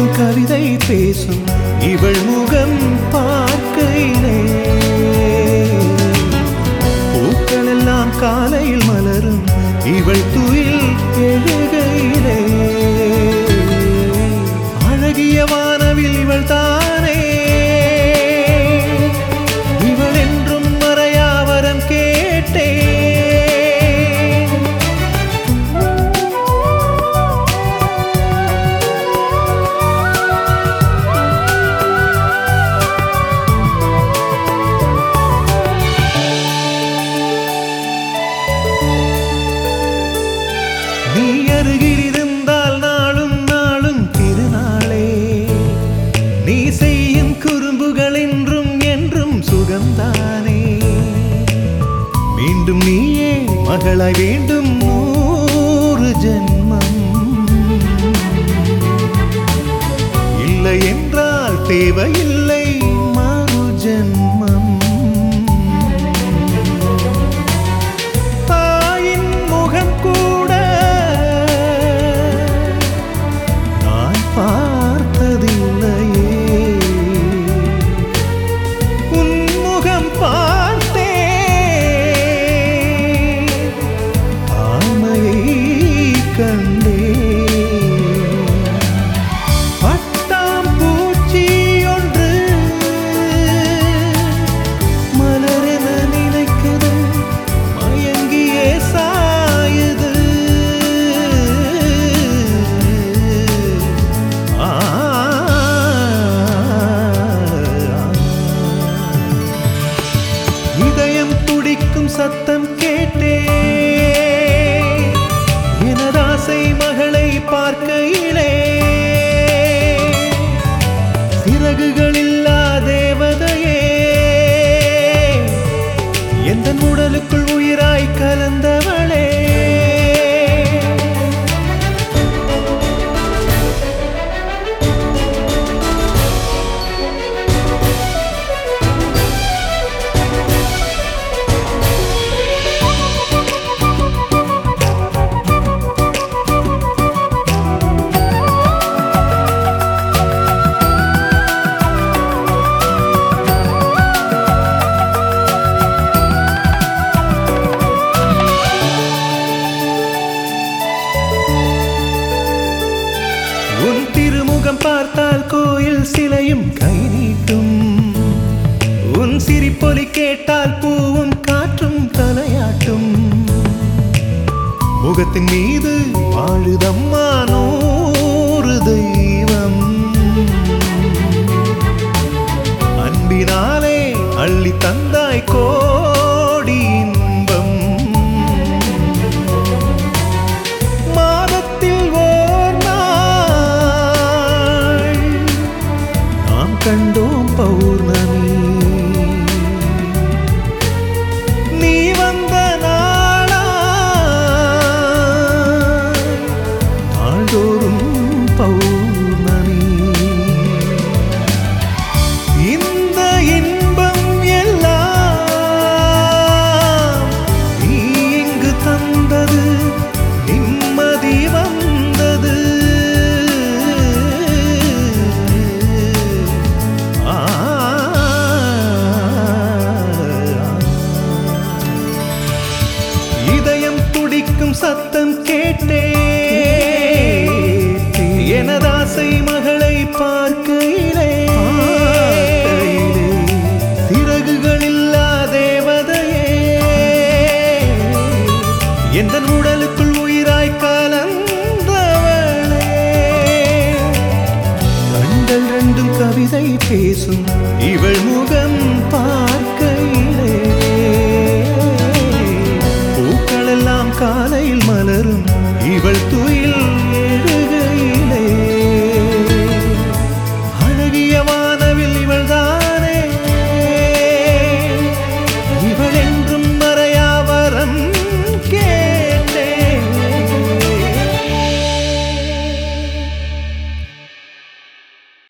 ரெண்டும் கவிதை பேசும் இவள் முகம் பார்க்கையிலே பூக்கள் எல்லாம் காலையில் மலரும் இவள் துயில் எழுகையிலே அழகிய வானவில் இவள் தானே இவள் என்றும் மறையாவரம் கேட்டே நீ அருகில் இருந்தால் நாளும் நாளும் திருநாளே நீ செய்யும் குறும்புகள் என்றும் என்றும் சுகம்தானே மீண்டும் நீயே மகளாய் வேண்டும் 100 ஜென்மம் இல்லை என்றால் தேவையில்லை மறு ஜென்மம் சத்தம் கேட்டே எனதாசை மகளை பார்க்கையிலே சிறகுகளில்லா தேவதையே எந்த உடலுக்குள் உயிராய் கலந்தவளே உன் திருமுகம் பார்த்தால் கோயில் சிலையும் கை நீட்டும் உன் சிரிப்பொலி கேட்டால் பூவும் காற்றும் தலையாட்டும் முகத்தின் மீது வாழுதம்மா 100 தெய்வம் அன்பினாலே அள்ளி தந்தாய் கோடி இன்பம் கண்டோம் பௌர்ணமி நீ வந்த நாளா நாள்தோறும் பௌர்ணமி இந்த இன்பம் எல்லாம் நீ இங்கு தந்தது நிம்மதி வந்தது சத்தம் கேட்டே எனதாசை மகளை பார்க்கையிலே சிறகுகளில்லா தேவதையே எந்த உடலுக்குள் உயிராய் கலந்தவளே கண்கள் ரெண்டும் கவிதை பேசும் இவள் முகம்